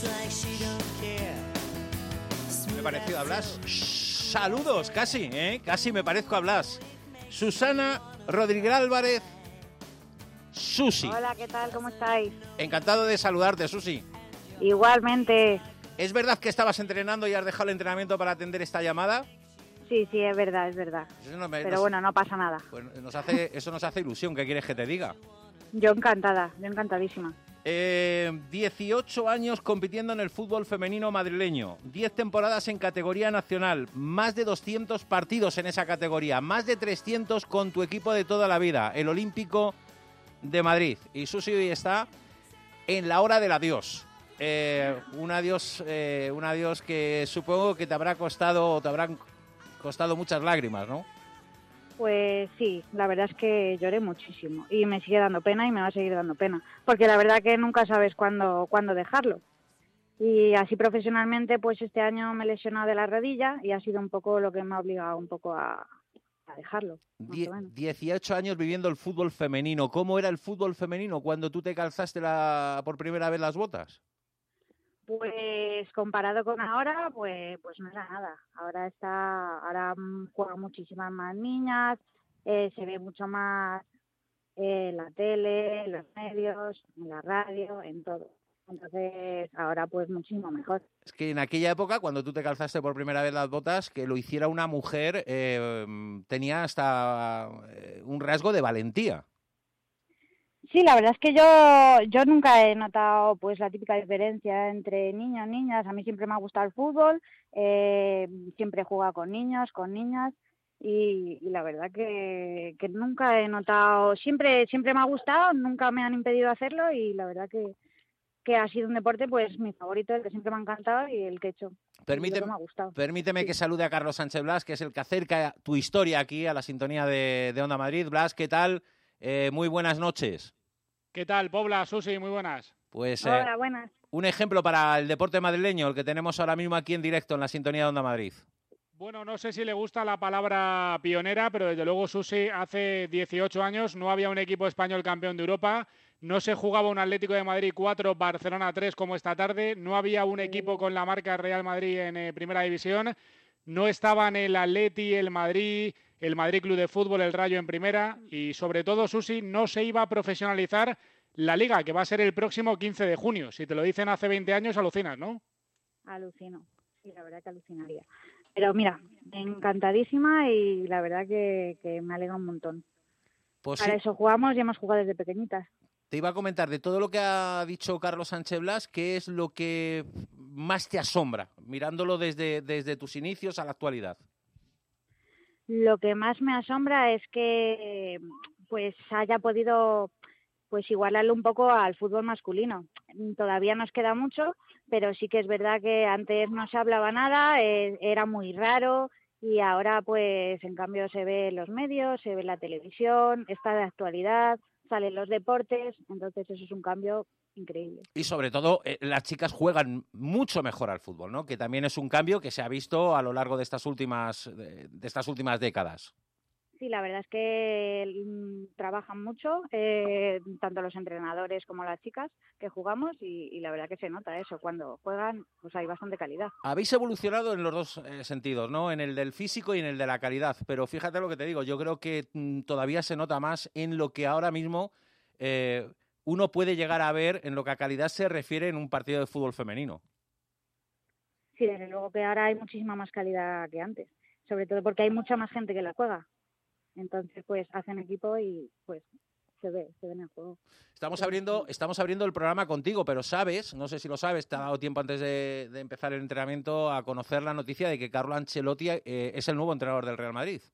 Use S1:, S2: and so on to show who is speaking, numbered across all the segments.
S1: Me pareció a Blas. Saludos, casi, casi me parezco a Blas. Susana Rodríguez Álvarez, Susi.
S2: Hola, ¿qué tal? ¿Cómo estáis?
S1: Encantado de saludarte, Susi.
S2: Igualmente.
S1: ¿Es verdad que estabas entrenando y has dejado el entrenamiento para atender esta llamada?
S2: Sí, es verdad. Pero bueno, no pasa nada.
S1: Pues eso nos hace ilusión. ¿Qué quieres que te diga?
S2: Yo encantadísima.
S1: 18 años compitiendo en el fútbol femenino madrileño, 10 temporadas en categoría nacional, más de 200 partidos en esa categoría, más de 300 con tu equipo de toda la vida, el Olímpico de Madrid. Y Susi hoy está en la hora del adiós. Un adiós que supongo que te habrán costado muchas lágrimas, ¿no?
S2: Pues sí, la verdad es que lloré muchísimo y me sigue dando pena y me va a seguir dando pena, porque la verdad que nunca sabes cuándo dejarlo. Y así profesionalmente, pues este año me he lesionado de la rodilla y ha sido un poco lo que me ha obligado un poco a dejarlo.
S1: 18 años viviendo el fútbol femenino. ¿Cómo era el fútbol femenino cuando tú te calzaste por primera vez las botas?
S2: Pues comparado con ahora, pues no era nada. Ahora juegan muchísimas más niñas, se ve mucho más en la tele, en los medios, en la radio, en todo. Entonces ahora pues muchísimo mejor.
S1: Es que en aquella época, cuando tú te calzaste por primera vez las botas, que lo hiciera una mujer tenía hasta un rasgo de valentía.
S2: Sí, la verdad es que yo nunca he notado pues la típica diferencia entre niños, niñas. A mí siempre me ha gustado el fútbol, siempre he jugado con niños, con niñas y la verdad que nunca he notado, siempre me ha gustado, nunca me han impedido hacerlo y la verdad que ha sido un deporte pues mi favorito, el que siempre me ha encantado y el que he hecho.
S1: Permíteme,
S2: me ha gustado.
S1: Permíteme
S2: sí.
S1: Que salude a Carlos Sánchez Blas, que es el que acerca tu historia aquí a la sintonía de Onda Madrid. Blas, ¿qué tal? Muy buenas noches.
S3: ¿Qué tal, Pobla, Susi? Muy buenas.
S1: Pues
S2: hola, buenas.
S1: Un ejemplo para el deporte madrileño, el que tenemos ahora mismo aquí en directo en la sintonía de Onda Madrid.
S3: Bueno, no sé si le gusta la palabra pionera, pero desde luego, Susi, hace 18 años no había un equipo español campeón de Europa, no se jugaba un Atlético de Madrid 4, Barcelona 3 como esta tarde, no había un equipo con la marca Real Madrid en Primera División, no estaban el Atleti, el Madrid Club de Fútbol, el Rayo en Primera y sobre todo, Susi, no se iba a profesionalizar la Liga, que va a ser el próximo 15 de junio. Si te lo dicen hace 20 años, alucinas, ¿no?
S2: Alucino, sí, la verdad que alucinaría. Pero mira, encantadísima y la verdad que me alegra un montón.
S1: Pues
S2: para
S1: sí.
S2: Eso jugamos y hemos jugado desde pequeñitas.
S1: Te iba a comentar, de todo lo que ha dicho Carlos Sánchez Blas, ¿qué es lo que más te asombra, mirándolo desde tus inicios a la actualidad?
S2: Lo que más me asombra es que pues haya podido pues igualarlo un poco al fútbol masculino. Todavía nos queda mucho, pero sí que es verdad que antes no se hablaba nada, era muy raro y ahora pues en cambio se ve en los medios, se ve en la televisión, está de actualidad, salen los deportes, entonces eso es un cambio increíble.
S1: Y sobre todo las chicas juegan mucho mejor al fútbol, ¿no? Que también es un cambio que se ha visto a lo largo de estas últimas décadas.
S2: Sí, la verdad es que trabajan mucho, tanto los entrenadores como las chicas que jugamos y la verdad que se nota eso, cuando juegan pues hay bastante calidad.
S1: Habéis evolucionado en los dos sentidos, ¿no? En el del físico y en el de la calidad, pero fíjate lo que te digo, yo creo que todavía se nota más en lo que ahora mismo uno puede llegar a ver en lo que a calidad se refiere en un partido de fútbol femenino.
S2: Sí, desde luego que ahora hay muchísima más calidad que antes, sobre todo porque hay mucha más gente que la juega. Entonces, pues, hacen equipo y, pues, se ve en el juego.
S1: Estamos abriendo el programa contigo, pero sabes, no sé si lo sabes, te ha dado tiempo antes de empezar el entrenamiento a conocer la noticia de que Carlo Ancelotti es el nuevo entrenador del Real Madrid.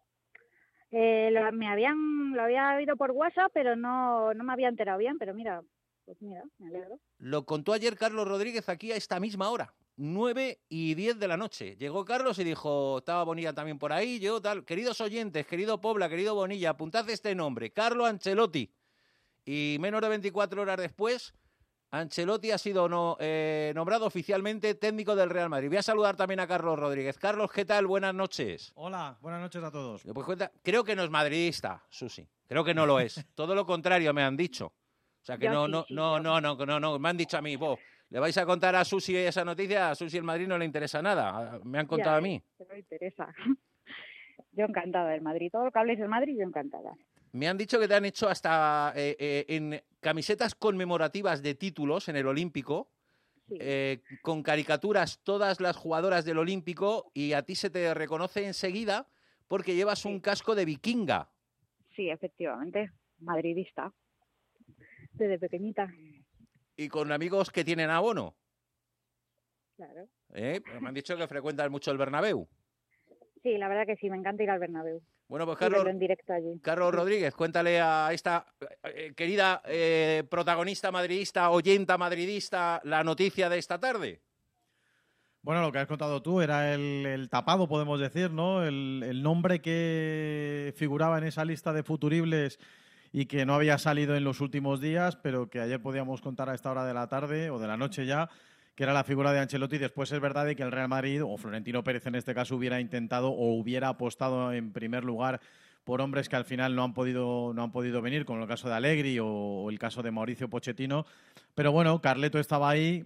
S2: Lo había oído por WhatsApp, pero no me había enterado bien, pero mira, me alegro.
S1: Lo contó ayer Carlos Rodríguez aquí a esta misma hora. 9:10 de la noche. Llegó Carlos y dijo, estaba Bonilla también por ahí, yo tal. Queridos oyentes, querido Pobla, querido Bonilla, apuntad este nombre, Carlo Ancelotti. Y menos de 24 horas después, Ancelotti ha sido nombrado oficialmente técnico del Real Madrid. Voy a saludar también a Carlos Rodríguez. Carlos, ¿qué tal? Buenas noches.
S4: Hola, buenas noches a todos.
S1: Pues creo que no es madridista, Susi. Creo que no lo es. Todo lo contrario me han dicho. O sea que no, me han dicho a mí, vos. ¿Le vais a contar a Susi esa noticia? A Susi el Madrid no le interesa nada. Me han contado a mí.
S2: Pero interesa. Yo encantada del Madrid. Todo lo que habléis del Madrid, yo encantada.
S1: Me han dicho que te han hecho hasta en camisetas conmemorativas de títulos en el Olímpico,
S2: Sí.
S1: con caricaturas todas las jugadoras del Olímpico, y a ti se te reconoce enseguida porque llevas un casco de vikinga.
S2: Sí, efectivamente. Madridista. Desde pequeñita.
S1: Y con amigos que tienen abono.
S2: Claro.
S1: Me han dicho que frecuentas mucho el Bernabéu.
S2: Sí, la verdad que sí, me encanta ir al Bernabéu.
S1: Bueno, pues
S2: Y verlo
S1: Carlos,
S2: en directo allí.
S1: Carlos Rodríguez, cuéntale a esta querida protagonista madridista, oyenta madridista, la noticia de esta tarde.
S4: Bueno, lo que has contado tú era el tapado, podemos decir, ¿no? El nombre que figuraba en esa lista de futuribles y que no había salido en los últimos días, pero que ayer podíamos contar a esta hora de la tarde o de la noche ya, que era la figura de Ancelotti. Después es verdad de que el Real Madrid, o Florentino Pérez en este caso, hubiera intentado o hubiera apostado en primer lugar por hombres que al final no han podido venir, como el caso de Allegri o el caso de Mauricio Pochettino. Pero bueno, Carleto estaba ahí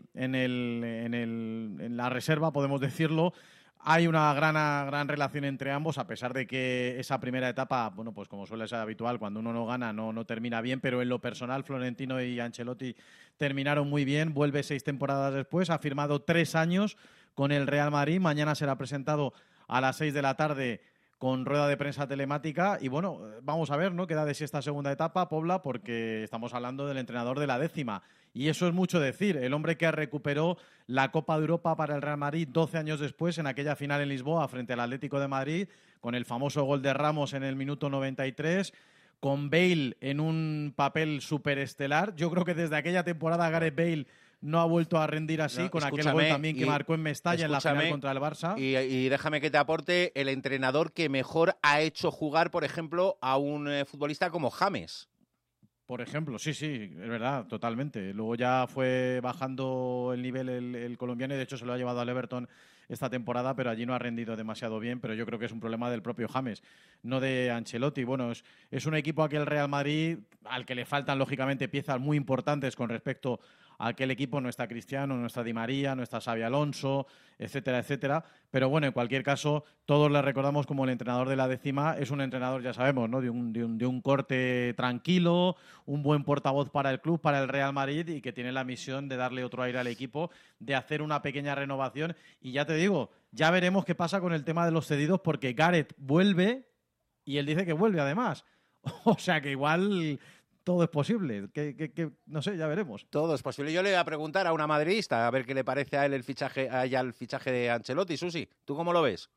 S4: en la reserva, podemos decirlo. Hay una gran relación entre ambos, a pesar de que esa primera etapa, bueno, pues como suele ser habitual, cuando uno no gana no termina bien, pero en lo personal Florentino y Ancelotti terminaron muy bien. Vuelve 6 temporadas después, ha firmado 3 años con el Real Madrid. Mañana será presentado a las 6 de la tarde con rueda de prensa telemática y bueno, vamos a ver, ¿no?, qué da de sí esta segunda etapa, Pobla, porque estamos hablando del entrenador de la 10ª y eso es mucho decir. El hombre que recuperó la Copa de Europa para el Real Madrid 12 años después en aquella final en Lisboa frente al Atlético de Madrid, con el famoso gol de Ramos en el minuto 93, con Bale en un papel superestelar. Yo creo que desde aquella temporada Gareth Bale no ha vuelto a rendir así, no, con aquel gol también que marcó en Mestalla en la final contra el Barça.
S1: Y déjame que te aporte el entrenador que mejor ha hecho jugar, por ejemplo, a un futbolista como James.
S4: Por ejemplo, sí, es verdad, totalmente. Luego ya fue bajando el nivel el colombiano y de hecho se lo ha llevado al Everton esta temporada, pero allí no ha rendido demasiado bien, pero yo creo que es un problema del propio James, no de Ancelotti. Bueno, es un equipo a que el Real Madrid, al que le faltan lógicamente piezas muy importantes con respecto a aquel equipo. No está Cristiano, no está Di María, no está Xabi Alonso, etcétera, etcétera. Pero bueno, en cualquier caso, todos le recordamos como el entrenador de la 10ª. Es un entrenador, ya sabemos, ¿no?, de un corte tranquilo, un buen portavoz para el club, para el Real Madrid, y que tiene la misión de darle otro aire al equipo, de hacer una pequeña renovación. Y ya te digo, ya veremos qué pasa con el tema de los cedidos, porque Gareth vuelve y él dice que vuelve además. O sea que igual todo es posible, que no sé, ya veremos.
S1: Todo es posible. Yo le voy a preguntar a una madridista a ver qué le parece a él el fichaje de Ancelotti. Susi, ¿tú cómo lo ves?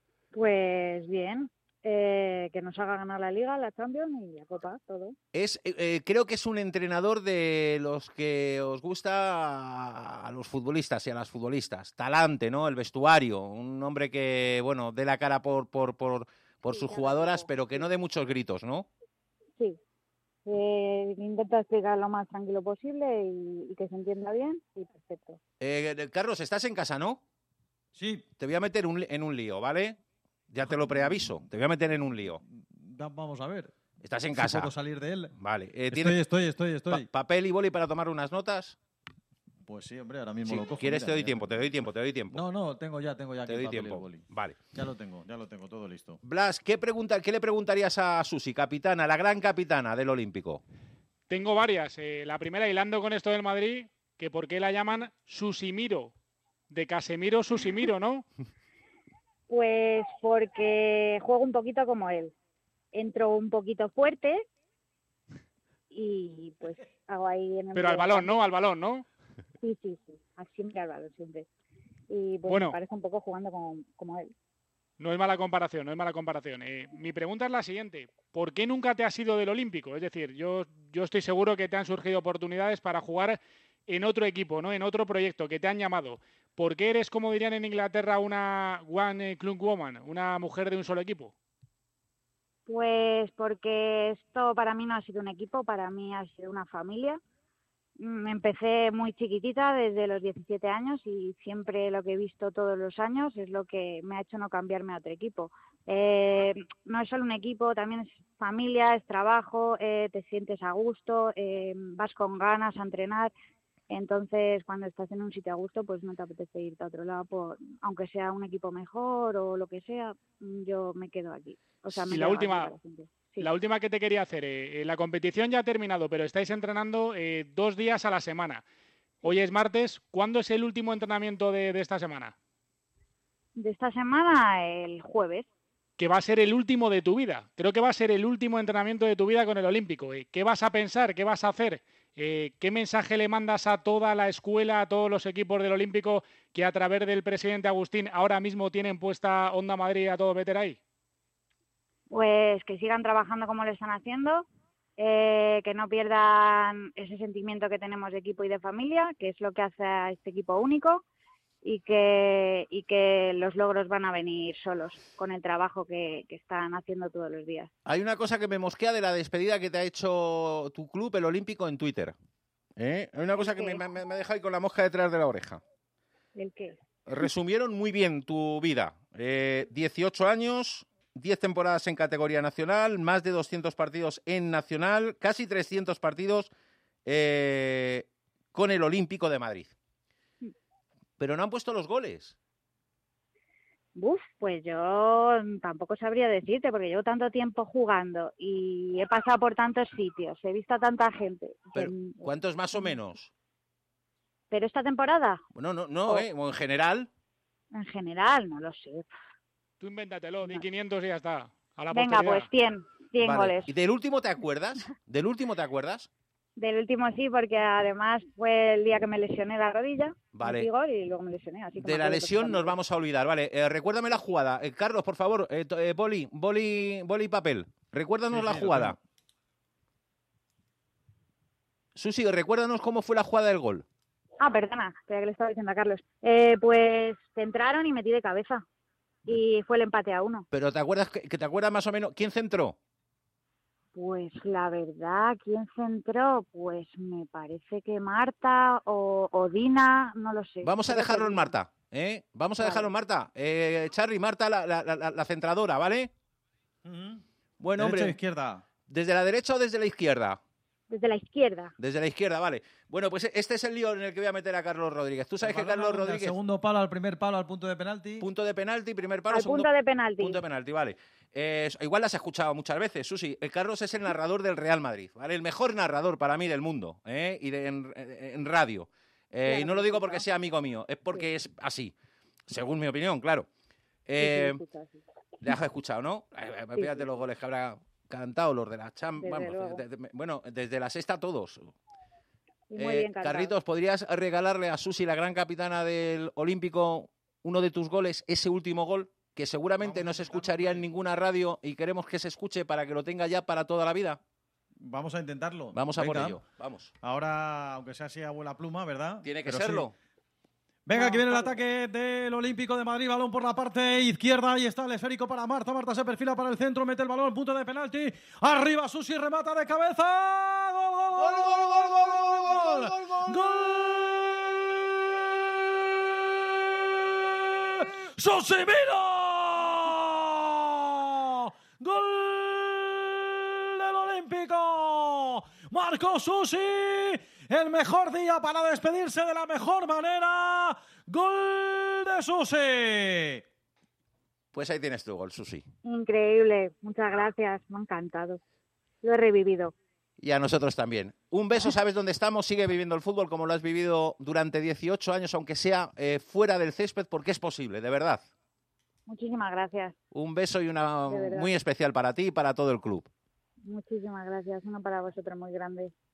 S2: Pues bien, que nos haga ganar la Liga, la Champions y la Copa, todo.
S1: Creo que es un entrenador de los que os gusta a los futbolistas y a las futbolistas. Talante, ¿no? El vestuario, un hombre que, bueno, dé la cara por sus jugadoras, pero que no dé muchos gritos, ¿no?
S2: Sí. Intenta explicar lo más tranquilo posible y que se entienda bien y perfecto.
S1: Carlos, estás en casa, ¿no?
S4: Sí.
S1: Te voy a meter en un lío, ¿vale? Ya te lo preaviso. Te voy a meter en un lío.
S4: Vamos a ver.
S1: Estás en casa.
S4: ¿Puedo salir de él?
S1: Vale.
S4: Estoy.
S1: ¿Papel y boli para tomar unas notas?
S4: Pues sí, hombre, ahora mismo lo cojo.
S1: ¿Quieres? Te doy tiempo.
S4: No, tengo ya.
S1: Te doy tiempo. Vale.
S4: Ya lo tengo, todo listo.
S1: Blas, ¿qué le preguntarías a Susi, capitana, la gran capitana del Olímpico?
S3: Tengo varias. La primera, hilando con esto del Madrid, que por qué la llaman Susimiro, de Casemiro Susimiro, ¿no?
S2: Pues porque juego un poquito como él. Entro un poquito fuerte y pues hago ahí en el...
S3: Pero al balón, ¿no?
S2: Sí. Siempre al balón, siempre. Y pues
S3: bueno,
S2: me parece un poco jugando como él.
S3: No es mala comparación. Mi pregunta es la siguiente. ¿Por qué nunca te has ido del Olímpico? Es decir, yo estoy seguro que te han surgido oportunidades para jugar en otro equipo, ¿no?, en otro proyecto, que te han llamado. ¿Por qué eres, como dirían en Inglaterra, una one club woman, una mujer de un solo equipo?
S2: Pues porque esto para mí no ha sido un equipo, para mí ha sido una familia. Empecé muy chiquitita, desde los 17 años, y siempre lo que he visto todos los años es lo que me ha hecho no cambiarme a otro equipo. No es solo un equipo, también es familia, es trabajo, te sientes a gusto, vas con ganas a entrenar. Entonces, cuando estás en un sitio a gusto, pues no te apetece irte a otro lado, aunque sea un equipo mejor o lo que sea, yo me quedo aquí. O sea, me
S3: Y
S2: quedo aquí para siempre. Sí.
S3: La última que te quería hacer, la competición ya ha terminado, pero estáis entrenando 2 días a la semana. Hoy es martes, ¿cuándo es el último entrenamiento de esta semana?
S2: De esta semana, el jueves.
S3: Que va a ser el último de tu vida. Creo que va a ser el último entrenamiento de tu vida con el Olímpico. ¿Qué vas a pensar? ¿Qué vas a hacer? ¿Qué mensaje le mandas a toda la escuela, a todos los equipos del Olímpico que a través del presidente Agustín ahora mismo tienen puesta Onda Madrid a todo meter ahí?
S2: Pues que sigan trabajando como lo están haciendo, que no pierdan ese sentimiento que tenemos de equipo y de familia, que es lo que hace a este equipo único, y que los logros van a venir solos con el trabajo que están haciendo todos los días.
S1: Hay una cosa que me mosquea de la despedida que te ha hecho tu club, el Olímpico, en Twitter. Hay una cosa que me ha dejado ahí con la mosca detrás de la oreja.
S2: ¿El qué?
S1: Resumieron muy bien tu vida. 18 años, 10 temporadas en categoría nacional, más de 200 partidos en nacional, casi 300 partidos con el Olímpico de Madrid. Pero no han puesto los goles.
S2: Pues yo tampoco sabría decirte, porque llevo tanto tiempo jugando y he pasado por tantos sitios, he visto a tanta gente.
S1: Pero, ¿cuántos más o menos?
S2: ¿Pero esta temporada?
S1: Bueno, no, o en general.
S2: En general, no lo sé.
S3: Tú invéntatelo, di 500 y ya está. A la
S2: Venga,
S3: posteridad.
S2: pues 100
S1: Vale.
S2: goles.
S1: ¿Y del último te acuerdas? ¿Del último te acuerdas?
S2: Del último sí, porque además fue el día que me lesioné la rodilla.
S1: Vale.
S2: Metí gol y luego me lesioné. Así que
S1: De la lesión nos vamos a olvidar. Vale, recuérdame la jugada. Carlos, por favor, boli y papel. Recuérdanos la jugada. Susi, recuérdanos cómo fue la jugada del gol.
S2: Perdona, espera que le estaba diciendo a Carlos. Pues centraron y metí de cabeza. Y fue el empate a 1.
S1: Pero ¿te acuerdas que te acuerdas más o menos quién centró?
S2: Pues la verdad, ¿quién centró? Pues me parece que Marta o Dina, no lo sé.
S1: Vamos a dejarlo en Marta, ¿eh? Vamos a dejarlo en Marta. Charly, Marta, la centradora, ¿vale? Bueno, hombre.
S4: ¿Derecha o izquierda?
S1: ¿Desde la derecha o desde la izquierda?
S2: Desde la izquierda.
S1: Desde la izquierda, vale. Bueno, pues este es el lío en el que voy a meter a Carlos Rodríguez. Tú sabes que Carlos Rodríguez...
S4: Segundo palo al primer palo al punto de penalti.
S1: Punto de penalti, primer palo,
S2: al
S1: segundo...
S2: punto de penalti.
S1: Punto de penalti, vale. Igual las has escuchado muchas veces, Susi. El Carlos es el narrador del Real Madrid, ¿vale? El mejor narrador para mí del mundo, y en radio. Claro, y no lo digo porque sea amigo mío, es porque es así, según mi opinión, claro. Le has escuchado, ¿no? Fíjate los goles que habrá cantado, los de la Champions. Bueno, desde la sexta todos.
S2: Muy bien cantado.
S1: Carlitos, ¿podrías regalarle a Susi, la gran capitana del Olímpico, uno de tus goles, ese último gol, que seguramente no se escucharía en ninguna radio y queremos que se escuche para que lo tenga ya para toda la vida?
S4: Vamos a intentarlo.
S1: Vamos a por ello, vamos.
S4: Ahora, aunque sea así, abuela pluma, ¿verdad?
S1: Tiene que serlo.
S4: Sí. Venga, aquí viene el ataque del Olímpico de Madrid, balón por la parte izquierda, ahí está el esférico para Marta, Marta se perfila para el centro, mete el balón, punto de penalti, arriba Susi, remata de cabeza, gol, gol, gol, gol, gol, gol, gol, gol, gol, Susi Mino, gol del Olímpico, marcó Susi. El mejor día para despedirse de la mejor manera. ¡Gol de Susi!
S1: Pues ahí tienes tu gol, Susi.
S2: Increíble. Muchas gracias. Me ha encantado. Lo he revivido.
S1: Y a nosotros también. Un beso, sabes dónde estamos. Sigue viviendo el fútbol como lo has vivido durante 18 años, aunque sea fuera del césped, porque es posible, de verdad.
S2: Muchísimas gracias.
S1: Un beso y una muy especial para ti y para todo el club.
S2: Muchísimas gracias. Uno para vosotros muy grande.